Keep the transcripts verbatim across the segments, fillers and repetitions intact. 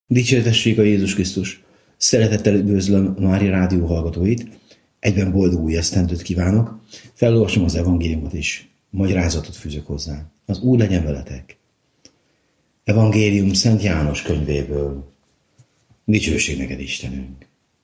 Dicsértessék a Jézus Krisztus! Szeretettel üdvözlöm Mária Rádió hallgatóit, egyben boldog új esztendőt kívánok. Felolvasom az evangéliumot és magyarázatot fűzök hozzá. Az Úr legyen veletek! Evangélium Szent János könyvéből. Dicsőség neked, Istenünk!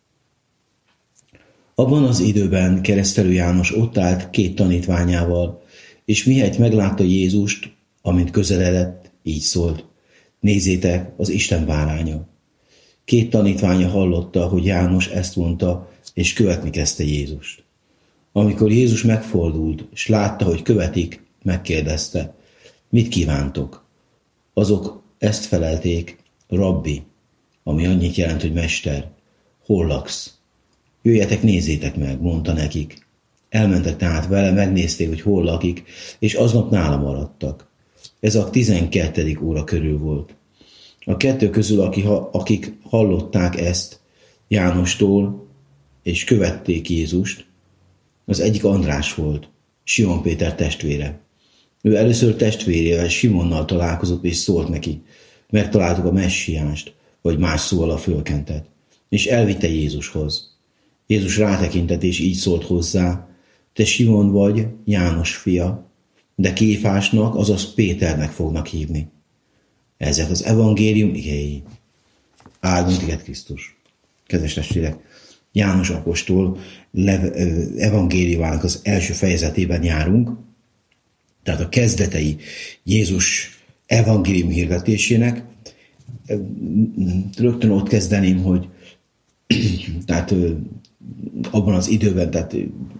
Abban az időben Keresztelő János ott állt két tanítványával, és mihelyt meglátta Jézust, amint közeledett, így szólt: nézzétek, az Isten báránya. Két tanítványa hallotta, hogy János ezt mondta, és követni kezdte Jézust. Amikor Jézus megfordult, és látta, hogy követik, megkérdezte: mit kívántok? Azok ezt felelték: Rabbi, ami annyit jelent, hogy mester, hol laksz? Jöjjetek, nézzétek meg, mondta nekik. Elmentek tehát vele, megnézték, hogy hol lakik, és aznap nála maradtak. Ez a tizenkettedik óra körül volt. A kettő közül, akik hallották ezt Jánostól, és követték Jézust, az egyik András volt, Simon Péter testvére. Ő először testvérével, Simonnal találkozott, és szólt neki: megtaláltuk a messiást, vagy más szóval a fölkentet, és elvitte Jézushoz. Jézus rátekintett, és így szólt hozzá: te Simon vagy, János fia, de Kéfásnak, azaz Péternek fognak hívni. Ezek az evangélium igéi. Áldunk téged, Krisztus! Kedves testvérek, János apostol evangéliumának az első fejezetében járunk, tehát a kezdetei Jézus evangélium hirdetésének. Rögtön ott kezdeném, hogy tehát abban az időben, tehát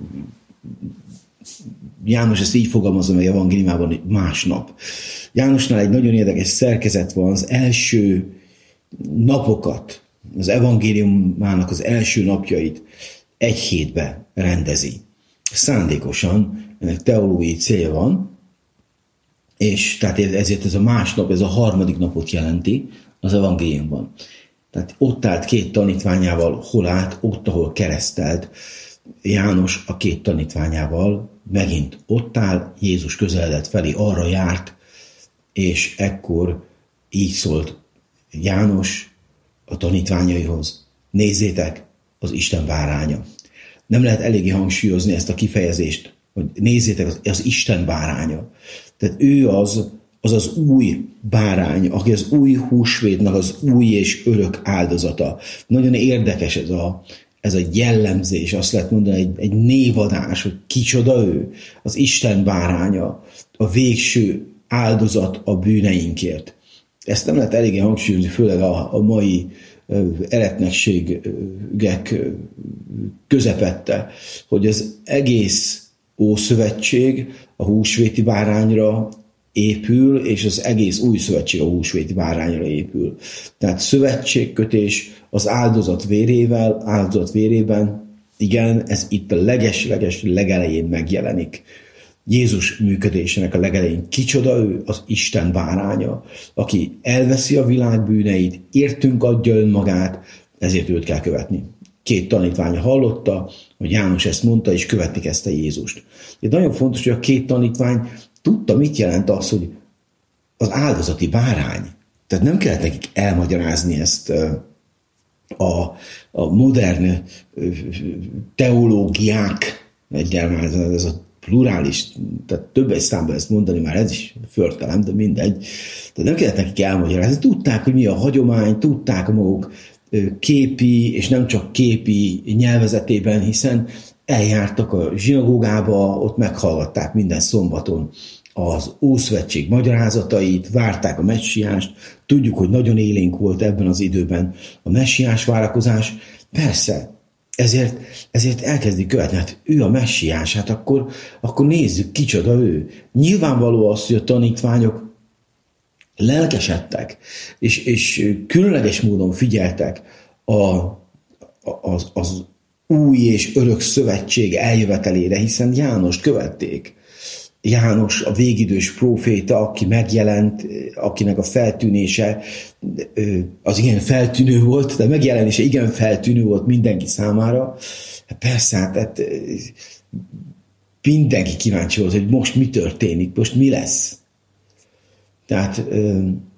János ezt így fogalmazza meg evangéliumában, hogy másnap. Jánosnál egy nagyon érdekes szerkezet van, az első napokat, az evangéliumának az első napjait egy hétbe rendezi. Szándékosan ennek teológiai célja van, és tehát ezért ez a másnap, ez a harmadik napot jelenti az evangéliumban. Tehát ott állt két tanítványával, hol állt? Ott, ahol keresztelt. János a két tanítványával megint ott áll, Jézus közeledett felé, arra járt, és ekkor így szólt János a tanítványaihoz: nézzétek, az Isten báránya. Nem lehet eléggé hangsúlyozni ezt a kifejezést, hogy nézzétek, az, az Isten báránya. Tehát ő az, az az új bárány, aki az új húsvétnak az új és örök áldozata. Nagyon érdekes ez a, ez a jellemzés, azt lehet mondani, egy, egy névadás, hogy kicsoda ő, az Isten báránya, a végső áldozat a bűneinkért. Ezt nem lehet eléggé hangsúlyozni, főleg a, a mai eretnekségek közepette, hogy az egész Ószövetség a húsvéti bárányra épül, és az egész új szövetség a húsvéti bárányra épül. Tehát szövetségkötés az áldozat vérével, áldozat vérében, igen, ez itt a leges-leges legelején megjelenik. Jézus működésének a legelején kicsoda ő? Az Isten báránya, aki elveszi a világ bűneit, értünk adja önmagát, ezért őt kell követni. Két tanítványa hallotta, hogy János ezt mondta, és követni kezdte Jézust. De nagyon fontos, hogy a két tanítvány tudta, mit jelent az, hogy az áldozati bárány. Tehát nem kellett nekik elmagyarázni ezt a, a modern teológiák, egyáltalán ez a plurális, tehát többes számban ezt mondani, már ez is förtelem, de mindegy. Tehát nem kellett nekik elmagyarázni. Tudták, hogy mi a hagyomány, tudták maguk képi, és nem csak képi nyelvezetében, hiszen eljártak a zsinagógába, ott meghallgatták minden szombaton az Ószövetség magyarázatait, várták a messiást. Tudjuk, hogy nagyon élénk volt ebben az időben a messiás várakozás. Persze, ezért, ezért elkezdik követni, hát ő a messiás, hát akkor, akkor nézzük, kicsoda ő. Nyilvánvaló az, hogy a tanítványok lelkesedtek, és, és különleges módon figyeltek a, az, az új és örök szövetség eljövetelére, hiszen Jánost követték. János a végidős próféta, aki megjelent, akinek a feltűnése az igen feltűnő volt, de megjelenése igen feltűnő volt mindenki számára. Persze, hát mindenki kíváncsi volt, hogy most mi történik, most mi lesz. Tehát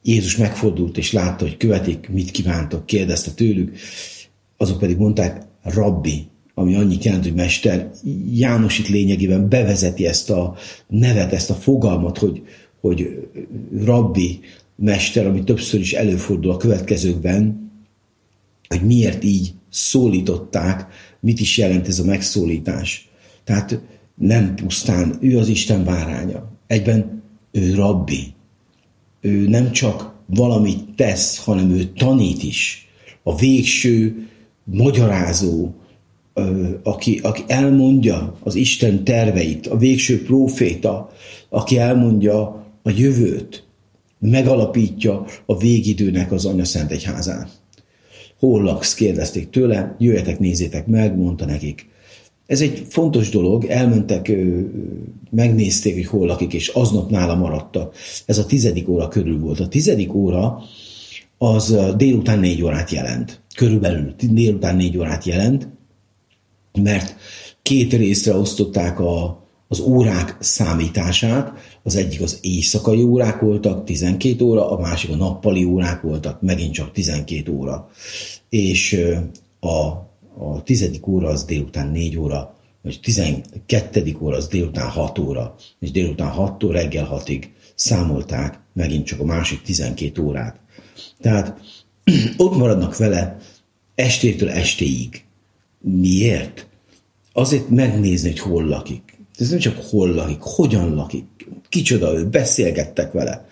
Jézus megfordult és látta, hogy követik, mit kívántok, kérdezte tőlük, azok pedig mondták, rabbi, ami annyit jelent, hogy mester. János itt lényegében bevezeti ezt a nevet, ezt a fogalmat, hogy, hogy rabbi, mester, ami többször is előfordul a következőkben, hogy miért így szólították, mit is jelent ez a megszólítás. Tehát nem pusztán ő az Isten báránya, egyben ő rabbi. Ő nem csak valamit tesz, hanem ő tanít is. A végső magyarázó, aki, aki elmondja az Isten terveit, a végső próféta, aki elmondja a jövőt, megalapítja a végidőnek az Anya Szent Egyházán. Hol laksz? Kérdezték tőle, jöjjetek, nézzétek meg, mondta nekik. Ez egy fontos dolog, elmentek, megnézték, hogy hol lakik, és aznap nála maradtak. Ez a tizedik óra körül volt. A tizedik óra az délután négy órát jelent. Körülbelül délután négy órát jelent, mert két részre osztották a, az órák számítását. Az egyik az éjszakai órák voltak, tizenkét óra, a másik a nappali órák voltak, megint csak tizenkét óra. És a A tizedik óra az délután négy óra, vagy tizenkettedik óra az délután hat óra, és délután hattól reggel hatig számolták megint csak a másik tizenkét órát. Tehát ott maradnak vele estétől estéig. Miért? Azért megnézni, hogy hol lakik. Ez nem csak hol lakik, hogyan lakik, kicsoda ő, beszélgettek vele.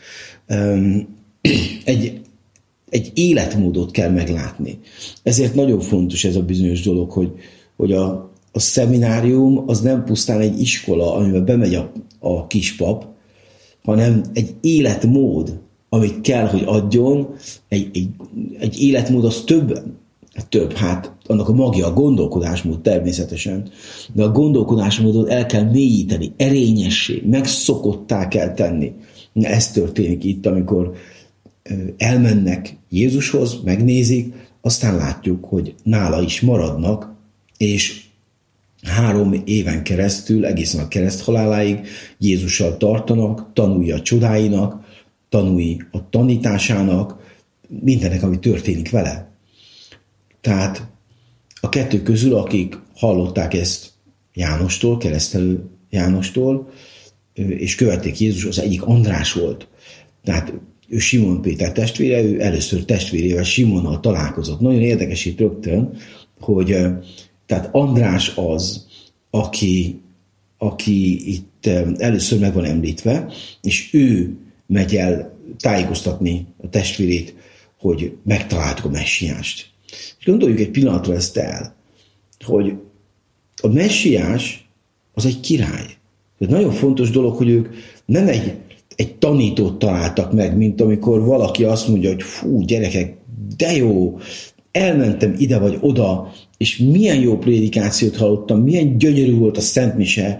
Egy Egy életmódot kell meglátni. Ezért nagyon fontos ez a bizonyos dolog, hogy, hogy a, a szeminárium az nem pusztán egy iskola, amiben bemegy a, a kispap, hanem egy életmód, amit kell, hogy adjon. Egy, egy, egy életmód az több, több, hát annak a magja a gondolkodásmód természetesen, de a gondolkodásmódot el kell mélyíteni, erényessé, megszokottá kell tenni. Ez történik itt, amikor elmennek Jézushoz, megnézik, aztán látjuk, hogy nála is maradnak, és három éven keresztül, egészen a kereszthaláláig Jézussal tartanak, tanulj a csodáinak, tanulj a tanításának, mindenek, ami történik vele. Tehát a kettő közül, akik hallották ezt Jánostól, keresztelő Jánostól, és követték Jézus, az egyik András volt. Tehát ő Simon Péter testvére, ő először testvérével, Simonnal találkozott. Nagyon érdekes itt rögtön, hogy tehát András az, aki, aki itt először meg van említve, és ő megy el tájékoztatni a testvérét, hogy megtaláltuk a messiást. És gondoljuk egy pillanatra ezt el, hogy a messiás az egy király. Ez nagyon fontos dolog, hogy ők nem egy egy tanítót találtak meg, mint amikor valaki azt mondja, hogy fú, gyerekek, de jó, elmentem ide vagy oda, és milyen jó prédikációt hallottam, milyen gyönyörű volt a Szent Mise,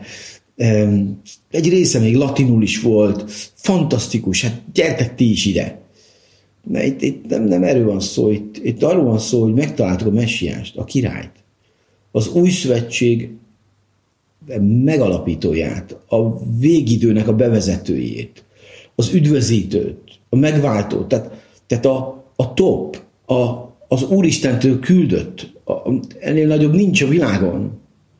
egy része még latinul is volt, fantasztikus, hát gyertek ti is ide. De itt, itt nem, nem erről van szó, itt, itt arról van szó, hogy megtaláltuk a messiást, a királyt, az új szövetség megalapítóját, a végidőnek a bevezetőjét, az üdvözítőt, a megváltót, tehát, tehát a, a top, a, az Úristentől küldött, a, ennél nagyobb nincs a világon.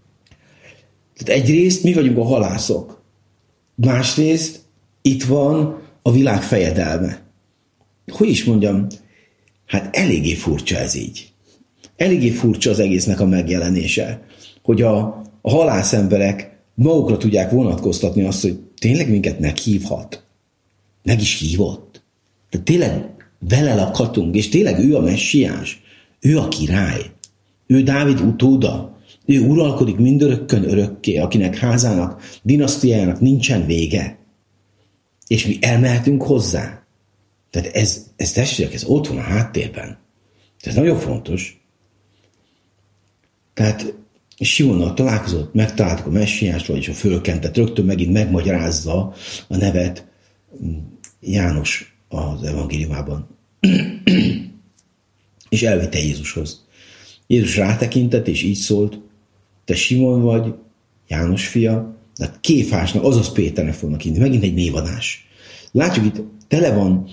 Tehát egyrészt mi vagyunk a halászok, másrészt itt van a világ fejedelme. Hogy is mondjam, hát eléggé furcsa ez így. Eléggé furcsa az egésznek a megjelenése, hogy a A halászemberek magukra tudják vonatkoztatni azt, hogy tényleg minket meghívhat. Meg is hívott. De tényleg vele lakhatunk, és tényleg ő a messiás. Ő a király. Ő Dávid utóda. Ő uralkodik mindörökkön örökké, akinek házának, dinasztiájának nincsen vége. És mi elmehetünk hozzá. Tehát ez, ez testvérek, ez ott van a háttérben. Ez nagyon fontos. Tehát Simonnal találkozott, megtaláltuk a messiást, vagyis a fölkentet, rögtön megint megmagyarázza a nevet János az evangéliumában. És elvitte Jézushoz. Jézus rátekintett, és így szólt, te Simon vagy, János fia, de Kéfásnak, azaz Péternek fognak hívni. Megint egy névadás. Látjuk itt, tele van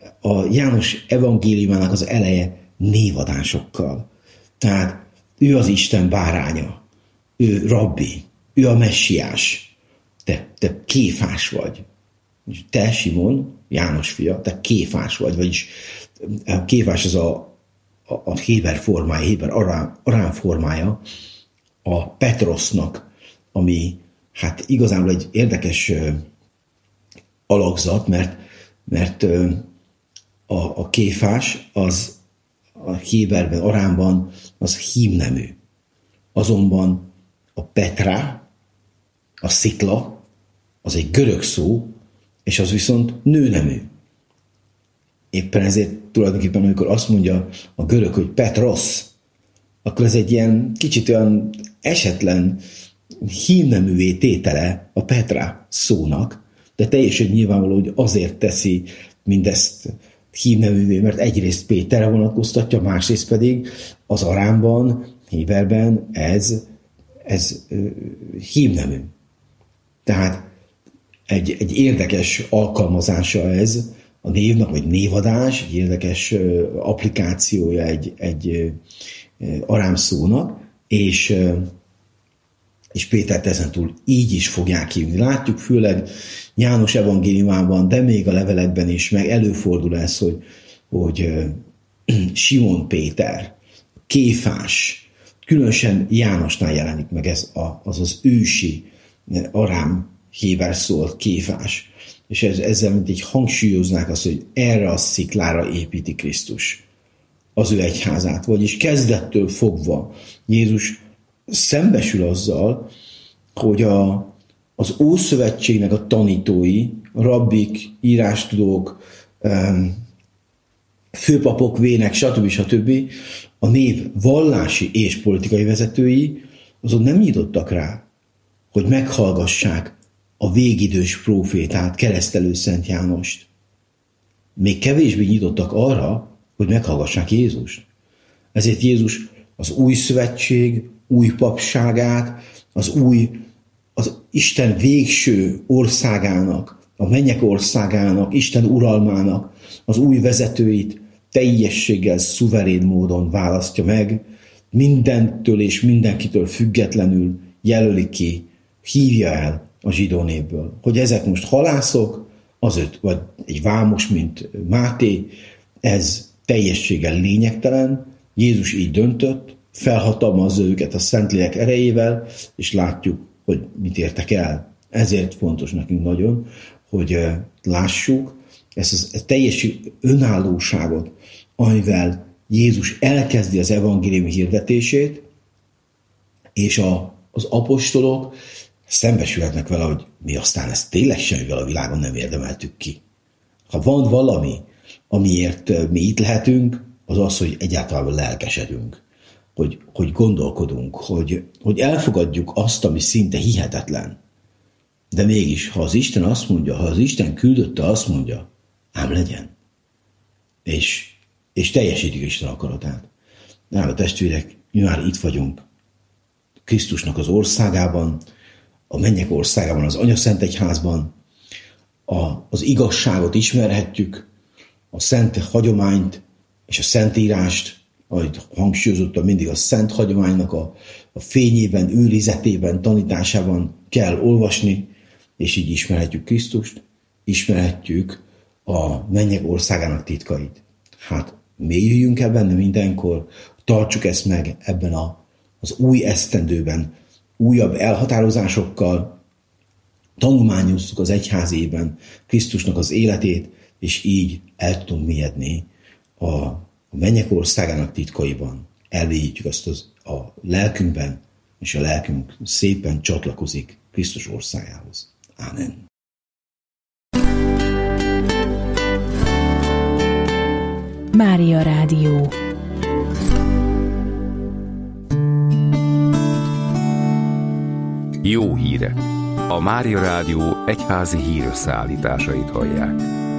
a János evangéliumának az eleje névadásokkal. Tehát ő az Isten báránya, ő rabbi, ő a messiás, te, te Kéfás vagy. Te, Simon, János fia, te Kéfás vagy, vagyis a Kéfás az a, a, a héber formája, héber arán, arán formája a Petrosznak, ami hát igazából egy érdekes ö, alakzat, mert, mert ö, a, a Kéfás az a héberben, aránban az hímnemű. Azonban a Petra, a szikla, az egy görög szó, és az viszont nőnemű. Éppen ezért tulajdonképpen, amikor azt mondja a görög, hogy Petros, akkor ez egy ilyen kicsit olyan esetlen hímneművé tétele a Petra szónak, de teljesen nyilvánvaló, hogy azért teszi mindezt hímneművé, mert egyrészt Péterre vonatkoztatja, másrészt pedig az aránban, héberben ez, ez uh, hímnemű. Tehát egy, egy érdekes alkalmazása ez a névnak, vagy névadás, egy érdekes uh, applikációja egy, egy uh, arám szónak, és, uh, és Pétert ezentúl így is fogják hívni. Látjuk főleg János evangéliumában, de még a levelekben is, meg előfordul ez, hogy, hogy uh, Simon Péter, Kéfás, különösen Jánosnál jelenik meg ez a, az az ősi arám héber szó, Kéfás. És ez, ezzel mint így hangsúlyoznák azt, hogy erre a sziklára építi Krisztus az ő egyházát. Vagyis kezdettől fogva Jézus szembesül azzal, hogy a, az Ószövetségnek a tanítói, a rabbik, írástudók, főpapok, vének, stb. stb. A név vallási és politikai vezetői azon nem nyitottak rá, hogy meghallgassák a végidős prófétát, keresztelő Szent Jánost. Még kevésbé nyitottak arra, hogy meghallgassák Jézust. Ezért Jézus az új szövetség, új papságát, az új, az Isten végső országának, a mennyek országának, Isten uralmának az új vezetőit teljességgel, szuverén módon választja meg, mindentől és mindenkitől függetlenül jelöli ki, hívja el a zsidó népből. Hogy ezek most halászok, az öt, vagy egy vámos, mint Máté, ez teljességgel lényegtelen, Jézus így döntött, felhatalmazza őket a Szentlélek erejével, és látjuk, hogy mit értek el. Ezért fontos nekünk nagyon, hogy lássuk ezt a teljes önállóságot, amivel Jézus elkezdi az evangélium hirdetését, és a, az apostolok szembesülhetnek vele, hogy mi aztán ezt tényleg semmivel a világon nem érdemeltük ki. Ha van valami, amiért mi itt lehetünk, az az, hogy egyáltalán lelkesedünk, hogy, hogy gondolkodunk, hogy, hogy elfogadjuk azt, ami szinte hihetetlen. De mégis, ha az Isten azt mondja, ha az Isten küldötte azt mondja, ám legyen. És, és teljesítik Isten akaratát. Nem, a testvérek, mi már itt vagyunk. Krisztusnak az országában, a mennyek országában, az Anyaszent Egyházban, a, az igazságot ismerhetjük, a szent hagyományt és a szentírást, ahogy hangsúlyozottan mindig a szent hagyománynak a, a fényében, őrizetében, tanításában kell olvasni, és így ismerhetjük Krisztust, ismerhetjük a mennyek országának titkait. Hát mélyüljünk el benne mindenkor, tartsuk ezt meg ebben a, az új esztendőben, újabb elhatározásokkal, tanulmányozzuk az egyházében Krisztusnak az életét, és így el tudunk mélyedni a, a mennyek országának titkaiban. Elvélyítjük azt az, a lelkünkben, és a lelkünk szépen csatlakozik Krisztus országához. Ámen. Mária Rádió. Jó hírek! A Mária Rádió egyházi hírösszeállításait hallják.